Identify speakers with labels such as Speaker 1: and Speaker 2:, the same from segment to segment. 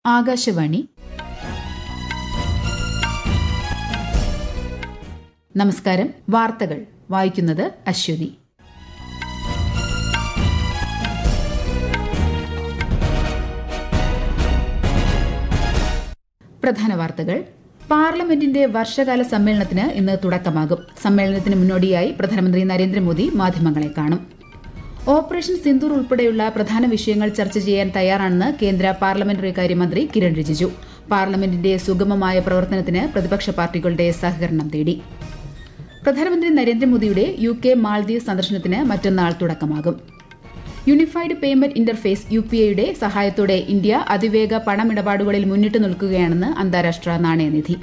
Speaker 1: ആകാശവാണി. നമസ്കാരം. വാർത്തകൾ വായിക്കുന്നത് അശ്വതി. പ്രധാന വാർത്തകൾ. പാർലമെന്റിന്റെ വർഷകാല സമ്മേളനത്തിന് ഇന്ന് തുടക്കമാകും. സമ്മേളനത്തിന് മുന്നോടിയായി പ്രധാനമന്ത്രി നരേന്ദ്രമോദി മാധ്യമങ്ങളെ കാണും. ഓപ്പറേഷൻ സിന്ദൂർ ഉൾപ്പെടെയുള്ള പ്രധാന വിഷയങ്ങൾ ചർച്ച ചെയ്യാൻ തയ്യാറാണെന്ന് കേന്ദ്ര പാർലമെന്ററി കാര്യമന്ത്രി കിരൺ റിജിജു. പാർലമെന്റിന്റെ സുഗമമായ പ്രവർത്തനത്തിന് പ്രതിപക്ഷ പാർട്ടികളുടെ സഹകരണം തേടി. പ്രധാനമന്ത്രി നരേന്ദ്രമോദിയുടെ UK മാൽദ്വീപ് സന്ദർശനത്തിന് മറ്റന്നാൾ തുടക്കമാകും. യൂണിഫൈഡ് പേയ്മെന്റ് ഇന്റർഫേസ് UPIയുടെ സഹായത്തോടെ ഇന്ത്യ അതിവേഗ പണമിടപാടുകളിൽ മുന്നിട്ട് നിൽക്കുകയാണെന്ന് അന്താരാഷ്ട്ര നാണയനിധി.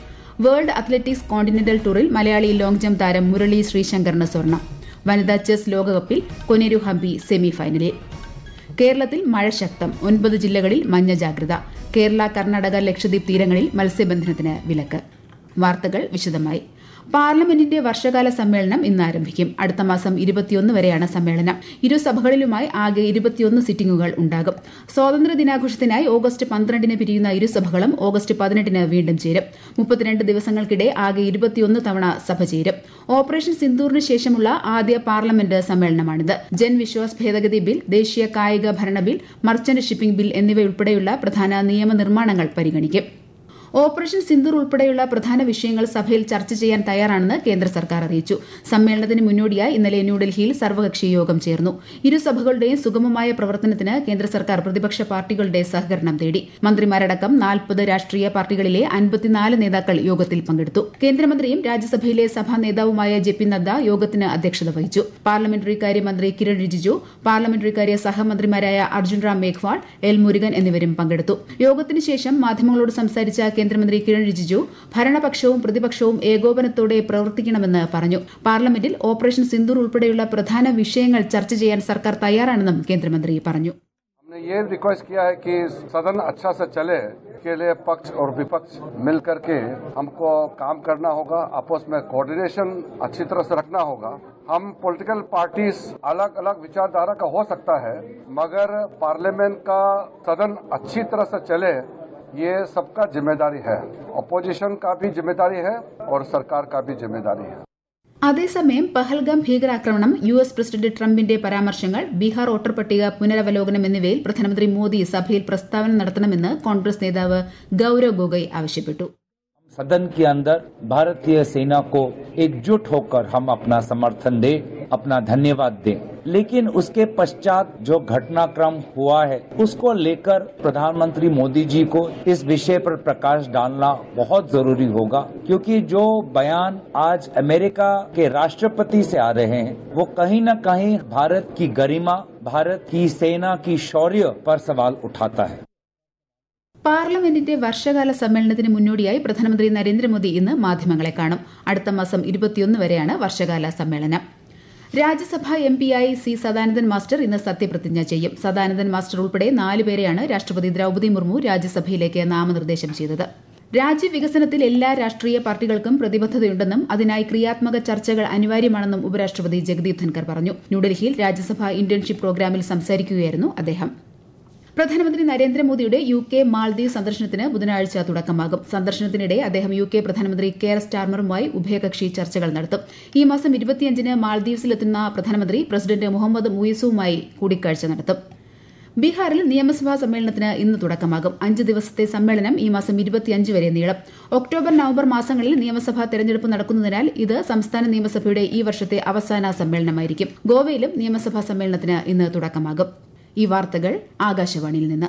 Speaker 1: വേൾഡ് അത്ലറ്റിക്സ് കോണ്ടിനെന്റൽ ടൂറിൽ മലയാളി ലോങ് ജംപ് താരം മുരളി ശ്രീശങ്കറിന് സ്വർണം. വനിതാ ചെസ് ലോകകപ്പിൽ കൊനെരു ഹംപി സെമിഫൈനലിൽ. കേരളത്തിൽ മഴ ശക്തം. 9 ജില്ലകളിൽ മഞ്ഞ ജാഗ്രത. കേരള, കർണാടക, ലക്ഷദ്വീപ് തീരങ്ങളിൽ മത്സ്യബന്ധനത്തിന് വിലക്ക്. വാർത്തകൾ വിശദമായി. പാർലമെന്റിന്റെ വർഷകാല സമ്മേളനം ഇന്ന് ആരംഭിക്കും. അടുത്ത മാസം 21 വരെയാണ് സമ്മേളനം. ഇരുസഭകളിലുമായി ആകെ 21 സിറ്റിംഗുകൾ ഉണ്ടാകും. സ്വാതന്ത്ര്യ ദിനാഘോഷത്തിനായി ഓഗസ്റ്റ് 12-ന് പിരിയുന്ന ഇരുസഭകളും ഓഗസ്റ്റ് 18-ന് വീണ്ടും ചേരും. 32 ദിവസങ്ങൾക്കിടെ ആകെ 21 തവണ സഭ ചേരും. ഓപ്പറേഷൻ സിന്ദൂറിന് ശേഷമുള്ള ആദ്യ പാർലമെന്റ് സമ്മേളനമാണിത്. ജൻവിശ്വാസ് ഭേദഗതി ബിൽ, ദേശീയ കായിക ഭരണ ബിൽ, മർച്ചന്റ് ഷിപ്പിംഗ് ബിൽ എന്നിവയുൾപ്പെടെയുള്ള പ്രധാന നിയമനിർമ്മാണങ്ങൾ പരിഗണിക്കും. ഓപ്പറേഷൻ സിന്ദൂർ ഉൾപ്പെടെയുള്ള പ്രധാന വിഷയങ്ങൾ സഭയിൽ ചർച്ച ചെയ്യാൻ തയ്യാറാണെന്ന് കേന്ദ്ര സർക്കാർ അറിയിച്ചു. സമ്മേളനത്തിന് മുന്നോടിയായി ഇന്നലെ ന്യൂഡൽഹിയിൽ സർവകക്ഷി യോഗം ചേർന്നു. ഇരുസഭകളുടെയും സുഗമമായ പ്രവർത്തനത്തിന് കേന്ദ്ര സർക്കാർ പ്രതിപക്ഷ പാർട്ടികളുടെ സഹകരണം തേടി. മന്ത്രിമാരടക്കം 40 രാഷ്ട്രീയ പാർട്ടികളിലെ 54 നേതാക്കൾ യോഗത്തിൽ പങ്കെടുത്തു. കേന്ദ്രമന്ത്രിയും രാജ്യസഭയിലെ സഭാ നേതാവുമായ JP നദ്ദ യോഗത്തിന് അധ്യക്ഷത വഹിച്ചു. പാർലമെന്ററി കാര്യമന്ത്രി കിരൺ റിജിജു, പാർലമെന്ററി കാര്യ സഹമന്ത്രിമാരായ അർജുൻ റാം മേഘ്വാൾ, L മുരുകൻ എന്നിവരും പങ്കെടുത്തു. യോഗത്തിന് ശേഷം മാധ്യമങ്ങളോട് സംസാരിച്ച കേന്ദ്രമന്ത്രി കിരൺ റിജിജു ഭരണപക്ഷവും പ്രതിപക്ഷവും ഏകോപനത്തോടെ പ്രവർത്തിക്കണമെന്ന് പറഞ്ഞു. പാർലമെന്റിൽ ഓപ്പറേഷൻ സിന്ദൂർ ഉൾപ്പെടെയുള്ള പ്രധാന വിഷയങ്ങൾ ചർച്ച ചെയ്യാൻ സർക്കാർ തയ്യാറാണെന്നും കേന്ദ്രമന്ത്രി പറഞ്ഞു.
Speaker 2: हमने ये रिक्वेस्ट किया है कि सदन अच्छा से चले के लिए पक्ष और विपक्ष मिलकर के हमको काम करना होगा. आपस में कोऑर्डिनेशन अच्छी तरह से रखना होगा. हम पॉलिटिकल पार्टीज अलग अलग विचारधारा का हो सकता है, मगर पार्लियामेंट का सदन अच्छी तरह से चले ये सबका जिम्मेदारी है. अपोजिशन का भी जिम्मेदारी है और सरकार का भी जिम्मेदारी है.
Speaker 1: അതേസമയം പഹൽഗാം ഭീകരാക്രമണം, US പ്രസിഡന്റ് ട്രംപിന്റെ പരാമർശങ്ങൾ, ബീഹാർ വോട്ടർ പട്ടിക പുനരവലോകനം എന്നിവയിൽ പ്രധാനമന്ത്രി മോദി സഭയിൽ പ്രസ്താവന നടത്തണമെന്ന് കോൺഗ്രസ് നേതാവ് ഗൌരവ് ഗൊഗോയ് ആവശ്യപ്പെട്ടു.
Speaker 3: सदन के अंदर भारतीय सेना को एकजुट होकर हम अपना समर्थन दें, अपना धन्यवाद दें, लेकिन उसके पश्चात जो घटनाक्रम हुआ है उसको लेकर प्रधानमंत्री मोदी जी को इस विषय पर प्रकाश डालना बहुत जरूरी होगा, क्योंकि जो बयान आज अमेरिका के राष्ट्रपति से आ रहे हैं वो कहीं न कहीं भारत की गरिमा, भारत की सेना की शौर्य पर सवाल उठाता है.
Speaker 1: പാർലമെന്റിന്റെ വർഷകാല സമ്മേളനത്തിന് മുന്നോടിയായി പ്രധാനമന്ത്രി നരേന്ദ്രമോദി ഇന്ന് മാധ്യമങ്ങളെ കാണും. അടുത്ത മാസം 21 വരെയാണ് വർഷകാല സമ്മേളനം. രാജ്യസഭാ MPയായി C. സദാനന്ദൻ മാസ്റ്റർ ഇന്ന് സത്യപ്രതിജ്ഞ ചെയ്യും. സദാനന്ദൻ മാസ്റ്റർ ഉൾപ്പെടെ 4 പേരെയാണ് രാഷ്ട്രപതി ദ്രൌപദി മുർമു രാജ്യസഭയിലേക്ക് നാമനിർദ്ദേശം ചെയ്തത്. രാജ്യവികസനത്തിൽ എല്ലാ രാഷ്ട്രീയ പാർട്ടികൾക്കും പ്രതിബദ്ധതയുണ്ടെന്നും അതിനായി ക്രിയാത്മക ചർച്ചകൾ അനിവാര്യമാണെന്നും ഉപരാഷ്ട്രപതി ജഗദീപ് ധൻകർ പറഞ്ഞു. ന്യൂഡൽഹിയിൽ രാജ്യസഭാ ഇന്റേൺഷിപ്പ് പ്രോഗ്രാമിൽ സംസാരിക്കുകയായിരുന്നു അദ്ദേഹം. പ്രധാനമന്ത്രി നരേന്ദ്രമോദിയുടെ UK മാൽദ്വീപ് സന്ദർശനത്തിന് ബുധനാഴ്ച തുടക്കമാകും. സന്ദർശനത്തിനിടെ അദ്ദേഹം UK പ്രധാനമന്ത്രി കെയർ സ്റ്റാർമറുമായി ഉഭയകക്ഷി ചർച്ചകൾ നടത്തും. ഈ മാസം 25-ന് മാൽദ്വീപ്സിലെത്തുന്ന പ്രധാനമന്ത്രി പ്രസിഡന്റ് മുഹമ്മദ് മുയിസുവുമായി കൂടിക്കാഴ്ച നടത്തും. ബീഹാറിൽ നിയമസഭാ സമ്മേളനത്തിന് ഇന്ന് തുടക്കമാകും. 5 ദിവസത്തെ സമ്മേളനം ഈ മാസം 25 വരെ നീളും. ഒക്ടോബർ, നവംബർ മാസങ്ങളിൽ നിയമസഭാ തെരഞ്ഞെടുപ്പ് നടക്കുന്നതിനാൽ ഇത് സംസ്ഥാന നിയമസഭയുടെ ഈ വർഷത്തെ അവസാന സമ്മേളനമായിരിക്കും. ഗോവയിലും നിയമസഭാ സമ്മേളനത്തിന് ഇന്ന് തുടക്കമാകും. ഈ വാർത്തകൾ ആകാശവാണിയിൽ നിന്ന്.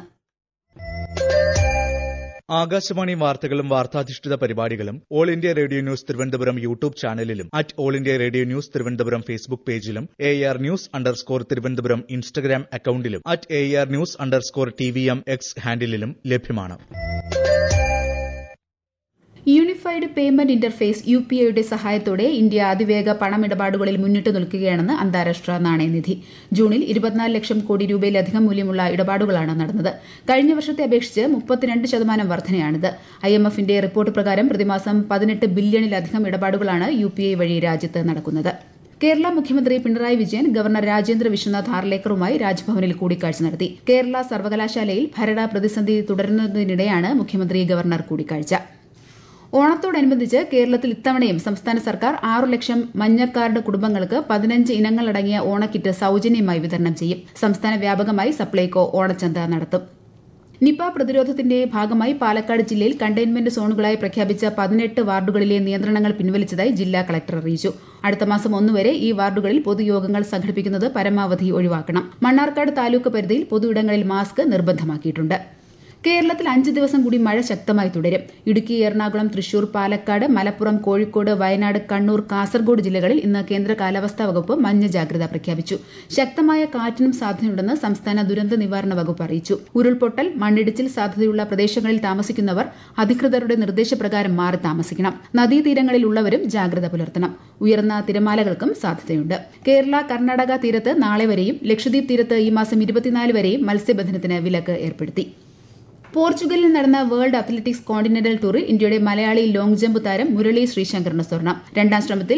Speaker 4: ആകാശവാണി വാർത്തകളും വാർത്താധിഷ്ഠിത പരിപാടികളും All India Radio News Thiruvananthapuram YouTube ചാനലിലും All India Radio News Thiruvananthapuram Facebook പേജിലും AR News_ തിരുവനന്തപുരം ഇൻസ്റ്റഗ്രാം അക്കൌണ്ടിലും AR News_TVM X ഹാൻഡിലും ലഭ്യമാണ്.
Speaker 1: യൂണിഫൈഡ് പേയ്മെന്റ് ഇന്റർഫേസ് UPIയുടെ സഹായത്തോടെ ഇന്ത്യ അതിവേഗ പണമിടപാടുകളിൽ മുന്നിട്ട് നിൽക്കുകയാണെന്ന് അന്താരാഷ്ട്ര നാണയനിധി. ജൂണിൽ 24 ലക്ഷം കോടി രൂപയിലധികം മൂല്യമുള്ള ഇടപാടുകളാണ് നടന്നത്. കഴിഞ്ഞ വർഷത്തെ അപേക്ഷിച്ച് 32% വർധനയാണിത്. IMFന്റെ റിപ്പോർട്ട് പ്രകാരം പ്രതിമാസം 18 ബില്യണിലധികം ഇടപാടുകളാണ് UPI വഴി രാജ്യത്ത് നടക്കുന്നത്. കേരള മുഖ്യമന്ത്രി പിണറായി വിജയൻ ഗവർണർ രാജേന്ദ്ര വിശ്വനാഥ് ഹാർലേക്കറുമായി രാജ്ഭവനിൽ കൂടിക്കാഴ്ച നടത്തി. കേരള സർവകലാശാലയിൽ ഭരണ പ്രതിസന്ധി തുടരുന്നതിനിടെയാണ് മുഖ്യമന്ത്രി ഗവർണർ കൂടിക്കാഴ്ച. ഓണത്തോടനുബന്ധിച്ച് കേരളത്തിൽ ഇത്തവണയും സംസ്ഥാന സർക്കാർ 6 ലക്ഷം മഞ്ഞക്കാർഡ് കുടുംബങ്ങൾക്ക് 15 ഇനങ്ങളടങ്ങിയ ഓണക്കിറ്റ് സൌജന്യമായി വിതരണം ചെയ്യും. സംസ്ഥാന വ്യാപകമായി സപ്ലൈകോ ഓണച്ചന്ത നടത്തും. നിപ പ്രതിരോധത്തിന്റെ ഭാഗമായി പാലക്കാട് ജില്ലയിൽ കണ്ടെയ്ൻമെന്റ് സോണുകളായി പ്രഖ്യാപിച്ച 18 വാർഡുകളിലെ നിയന്ത്രണങ്ങൾ പിൻവലിച്ചതായി ജില്ലാ കളക്ടർ അറിയിച്ചു. അടുത്ത മാസം 1 വരെ ഈ വാർഡുകളിൽ പൊതുയോഗങ്ങൾ സംഘടിപ്പിക്കുന്നത് പരമാവധി ഒഴിവാക്കണം. മണ്ണാർക്കാട് താലൂക്ക് പരിധിയിൽ പൊതുയിടങ്ങളിൽ മാസ്ക് നിർബന്ധമാക്കിയിട്ടുണ്ട്. കേരളത്തിൽ 5 ദിവസം കൂടി മഴ ശക്തമായി തുടരും. ഇടുക്കി, എറണാകുളം, തൃശൂർ, പാലക്കാട്, മലപ്പുറം, കോഴിക്കോട്, വയനാട്, കണ്ണൂർ, കാസർഗോഡ് ജില്ലകളിൽ ഇന്ന് കേന്ദ്ര കാലാവസ്ഥാ വകുപ്പ് മഞ്ഞ ജാഗ്രത പ്രഖ്യാപിച്ചു. ശക്തമായ കാറ്റിനും സാധ്യതയുണ്ടെന്ന് സംസ്ഥാന ദുരന്ത നിവാരണ വകുപ്പ് അറിയിച്ചു. ഉരുൾപൊട്ടൽ, മണ്ണിടിച്ചിൽ സാധ്യതയുള്ള പ്രദേശങ്ങളിൽ താമസിക്കുന്നവർ അധികൃതരുടെ നിർദ്ദേശപ്രകാരം മാറി താമസിക്കണം. നദീതീരങ്ങളിലുള്ളവരും ജാഗ്രത പുലർത്തണം. ഉയർന്ന തിരമാലകൾക്കും സാധ്യതയുണ്ട്. കേരള, കർണാടക തീരത്ത് നാളെ വരെയും ലക്ഷദ്വീപ് തീരത്ത് ഈ മാസം 24 വരെയും മത്സ്യബന്ധനത്തിന് വിലക്ക് ഏർപ്പെടുത്തി. പോർച്ചുഗലിൽ നടന്ന വേൾഡ് അത്ലറ്റിക്സ് കോണ്ടിനെന്റൽ ടൂറിൽ ഇന്ത്യയുടെ മലയാളി ലോങ് ജമ്പ് താരം മുരളി ശ്രീശങ്കറിന് സ്വർണം. 2ാം ശ്രമത്തിൽ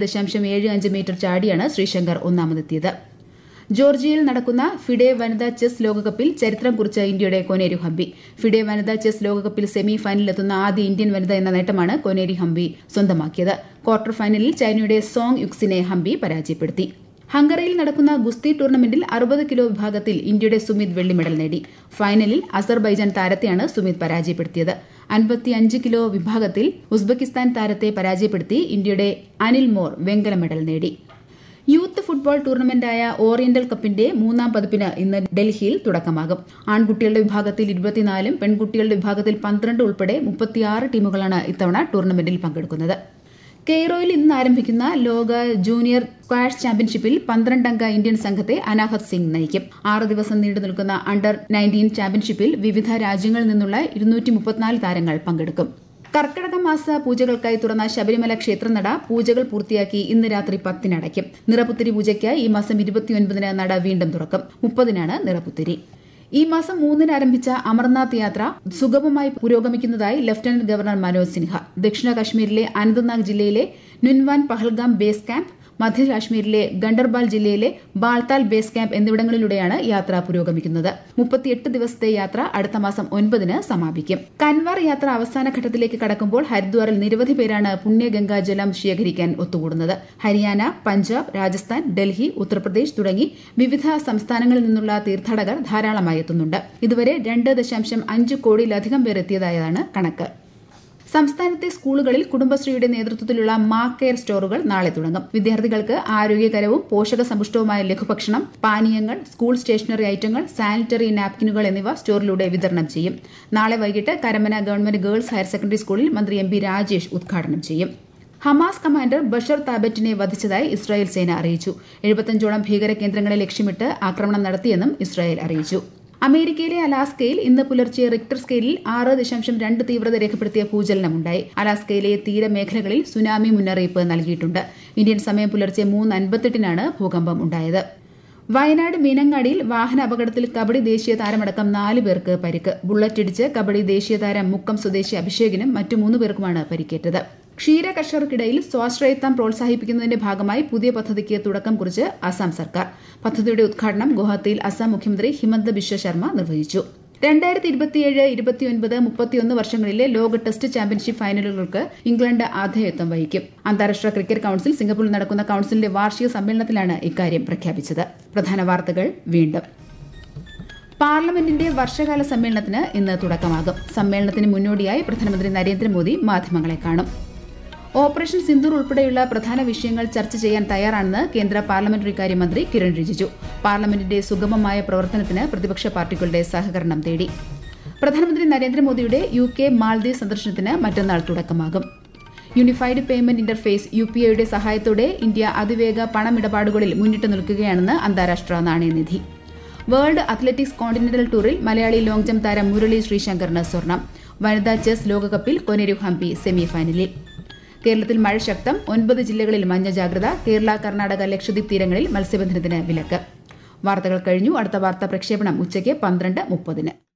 Speaker 1: 7.75 മീറ്റർ ചാടിയാണ് ശ്രീശങ്കർ ഒന്നാമതെത്തിയത്. ജോർജിയയിൽ നടക്കുന്ന ഫിഡെ വനിതാ ചെസ് ലോകകപ്പിൽ ചരിത്രം കുറിച്ച ഇന്ത്യയുടെ കൊനേരു ഹംപി. ഫിഡെ വനിതാ ചെസ് ലോകകപ്പിൽ സെമി ഫൈനലിലെത്തുന്ന ആദ്യ ഇന്ത്യൻ വനിത എന്ന നേട്ടമാണ് കൊനേരി ഹംപി സ്വന്തമാക്കിയത്. ക്വാർട്ടർ ഫൈനലിൽ ചൈനയുടെ സോങ് യുക്സിനെ ഹംപി പരാജയപ്പെടുത്തി. ഹംഗറിയിൽ നടക്കുന്ന ഗുസ്തി ടൂർണമെന്റിൽ 60 കിലോ വിഭാഗത്തിൽ ഇന്ത്യയുടെ സുമിത് വെള്ളി മെഡൽ നേടി. ഫൈനലിൽ അസർബൈജാൻ താരത്തെയാണ് സുമിത് പരാജയപ്പെടുത്തിയത്. 55 കിലോ വിഭാഗത്തിൽ ഉസ്ബെക്കിസ്ഥാൻ താരത്തെ പരാജയപ്പെടുത്തി ഇന്ത്യയുടെ അനിൽ മോർ വെങ്കല മെഡൽ നേടി. യൂത്ത് ഫുട്ബോൾ ടൂർണമെന്റായ ഓറിയന്റൽ കപ്പിന്റെ 3ാം പതിപ്പിന് ഇന്ന് ഡൽഹിയിൽ തുടക്കമാകും. ആൺകുട്ടികളുടെ വിഭാഗത്തിൽ 24 പെൺകുട്ടികളുടെ വിഭാഗത്തിൽ 12 ഉൾപ്പെടെ 36 ടീമുകളാണ് ഇത്തവണ ടൂർണമെന്റിൽ പങ്കെടുക്കുന്നത്. കെയ്റോയിൽ ഇന്ന് ആരംഭിക്കുന്ന ലോക ജൂനിയർ സ്ക്വാഷ് ചാമ്പ്യൻഷിപ്പിൽ 12-അംഗ ഇന്ത്യൻ സംഘത്തെ അനാഹത് സിംഗ് നയിക്കും. 6 ദിവസം നീണ്ടു നിൽക്കുന്ന അണ്ടർ 19 ചാമ്പ്യൻഷിപ്പിൽ വിവിധ രാജ്യങ്ങളിൽ നിന്നുള്ള 234 താരങ്ങൾ പങ്കെടുക്കും. കർക്കിടക മാസ പൂജകൾക്കായി തുറന്ന ശബരിമല ക്ഷേത്രനട പൂജകൾ പൂർത്തിയാക്കി ഇന്ന് രാത്രി 10-ന് അടയ്ക്കും. നിറപുത്തരി പൂജയ്ക്കായി ഈ മാസം 29-ന് നട വീണ്ടും തുറക്കും. 30-നാണ് നിറപുത്തരി. ഈ മാസം 3-ന് ആരംഭിച്ച അമർനാഥ് യാത്ര സുഗമമായി പുരോഗമിക്കുന്നതായി ലഫ്റ്റനന്റ് ഗവർണർ മനോജ് സിൻഹ. ദക്ഷിണ കശ്മീരിലെ അനന്ത്നാഗ് ജില്ലയിലെ നുൻവാൻ പഹൽഗാം ബേസ് ക്യാമ്പ്, മധ്യ കാശ്മീരിലെ ഗണ്ടർബാൽ ജില്ലയിലെ ബാൾതാൽ ബേസ് ക്യാമ്പ് എന്നിവിടങ്ങളിലൂടെയാണ് യാത്ര പുരോഗമിക്കുന്നത്. 38 ദിവസത്തെ യാത്ര അടുത്ത മാസം 9-ന് സമാപിക്കും. കൻവാർ യാത്ര അവസാന ഘട്ടത്തിലേക്ക് കടക്കുമ്പോൾ ഹരിദ്വാറിൽ നിരവധി പേരാണ് പുണ്യഗംഗാ ജലം ശേഖരിക്കാൻ ഒത്തുകൂടുന്നത്. ഹരിയാന, പഞ്ചാബ്, രാജസ്ഥാൻ, ഡൽഹി, ഉത്തർപ്രദേശ് തുടങ്ങി വിവിധ സംസ്ഥാനങ്ങളിൽ നിന്നുള്ള തീർത്ഥാടകർ ധാരാളമായി എത്തുന്നുണ്ട്. ഇതുവരെ 2.5 കോടിയിലധികം പേർ എത്തിയതായാണ് കണക്ക്. സംസ്ഥാനത്തെ സ്കൂളുകളിൽ കുടുംബശ്രീയുടെ നേതൃത്വത്തിലുള്ള മാ കെയർ സ്റ്റോറുകൾ നാളെ തുടങ്ങും. വിദ്യാർത്ഥികൾക്ക് ആരോഗ്യകരവും പോഷകസമ്പുഷ്ടവുമായ ലഘുഭക്ഷണം, പാനീയങ്ങൾ, സ്കൂൾ സ്റ്റേഷനറി ഐറ്റങ്ങൾ, സാനിറ്ററി നാപ്കിനുകൾ എന്നിവ സ്റ്റോറിലൂടെ വിതരണം ചെയ്യും. നാളെ വൈകിട്ട് Karamana government girls higher secondary സ്കൂളിൽ മന്ത്രി എം പി രാജേഷ് ഉദ്ഘാടനം ചെയ്യും. ഹമാസ് കമാൻഡർ ബഷർ താബറ്റിനെ വധിച്ചതായി ഇസ്രായേൽ സേന അറിയിച്ചു. 75ഓളം ഭീകര കേന്ദ്രങ്ങളെ ലക്ഷ്യമിട്ട് ആക്രമണം നടത്തിയെന്നും ഇസ്രായേൽ അറിയിച്ചു. അമേരിക്കയിലെ അലാസ്കയിൽ ഇന്ന് പുലർച്ചെ റിക്ടർ സ്കെയിലിൽ 6.2 തീവ്രത രേഖപ്പെടുത്തിയ ഭൂചലനമുണ്ടായി. അലാസ്കയിലെ തീരമേഖലകളിൽ സുനാമി മുന്നറിയിപ്പ് നൽകിയിട്ടുണ്ട്. ഇന്ത്യൻ സമയം പുലർച്ചെ 3:58-നാണ് ഭൂകമ്പം ഉണ്ടായത്. വയനാട് മീനങ്ങാടിയിൽ വാഹന അപകടത്തിൽ കബഡി ദേശീയ താരമടക്കം 4 പേർക്ക് പരിക്ക്. ബുള്ളറ്റിടിച്ച് കബഡി ദേശീയ താരം മുക്കം സ്വദേശി അഭിഷേകിനും മറ്റു 3 പേർക്കുമാണ് പരിക്കേറ്റത്. ക്ഷീര കർഷകർക്കിടയിൽ സ്വാശ്രയത്വം പ്രോത്സാഹിപ്പിക്കുന്നതിന്റെ ഭാഗമായി പുതിയ പദ്ധതിക്ക് തുടക്കം കുറിച്ച് അസം സർക്കാർ. പദ്ധതിയുടെ ഉദ്ഘാടനം ഗുവാഹത്തിയിൽ അസം മുഖ്യമന്ത്രി ഹിമന്ത ബിശ്വ ശർമ്മ നിർവഹിച്ചു. 2027, 29, 31 വർഷങ്ങളിലെ ലോക ടെസ്റ്റ് ചാമ്പ്യൻഷിപ്പ് ഫൈനലുകൾക്ക് ഇംഗ്ലണ്ട് ആതിഥേയത്വം വഹിക്കും. അന്താരാഷ്ട്ര ക്രിക്കറ്റ് കൌൺസിൽ സിംഗപ്പൂരിൽ നടക്കുന്ന കൌൺസിലിന്റെ വാർഷിക സമ്മേളനത്തിലാണ് ഇക്കാര്യം പ്രഖ്യാപിച്ചത്. പ്രധാന വാർത്തകൾ വീണ്ടും. പാർലമെന്റിന്റെ വർഷകാല സമ്മേളനത്തിന് ഇന്ന് തുടക്കമാകും. സമ്മേളനത്തിന് മുന്നോടിയായി പ്രധാനമന്ത്രി നരേന്ദ്രമോദി മാധ്യമങ്ങളെ കാണും. ഓപ്പറേഷൻ സിന്ദൂർ ഉൾപ്പെടെയുള്ള പ്രധാന വിഷയങ്ങൾ ചർച്ച ചെയ്യാൻ തയ്യാറാണെന്ന് കേന്ദ്ര പാർലമെന്ററി കാര്യമന്ത്രി കിരൺ റിജിജു. പാർലമെന്റിന്റെ സുഗമമായ പ്രവർത്തനത്തിന് പ്രതിപക്ഷ പാർട്ടികളുടെ സഹകരണം തേടി. പ്രധാനമന്ത്രി നരേന്ദ്രമോദിയുടെ UK മാൽദ്വീപ് സന്ദർശനത്തിന് മറ്റന്നാൾ തുടക്കമാകും. യൂണിഫൈഡ് പേയ്മെന്റ് ഇന്റർഫേസ് UPIയുടെ സഹായത്തോടെ ഇന്ത്യ അതിവേഗ പണമിടപാടുകളിൽ മുന്നിട്ട് നിൽക്കുകയാണെന്ന് അന്താരാഷ്ട്ര നാണയനിധി. വേൾഡ് അത്ലറ്റിക്സ് കോണ്ടിനെന്റൽ ടൂറിൽ മലയാളി ലോങ് ജമ്പ് താരം മുരളി ശ്രീശങ്കറിന് സ്വർണം. വനിതാ ചെസ് ലോകകപ്പിൽ കൊനേരു ഹംപി സെമി ഫൈനലിൽ. കേരളത്തിൽ മഴ ശക്തം. 9 ജില്ലകളിൽ മഞ്ഞ ജാഗ്രത. കേരള, കർണാടക, ലക്ഷദ്വീപ് തീരങ്ങളിൽ മത്സ്യബന്ധനത്തിന് വിലക്ക്. വാർത്തകൾ കഴിഞ്ഞു. അടുത്ത വാർത്താ പ്രക്ഷേപണം ഉച്ചയ്ക്ക് 12:30-ന്.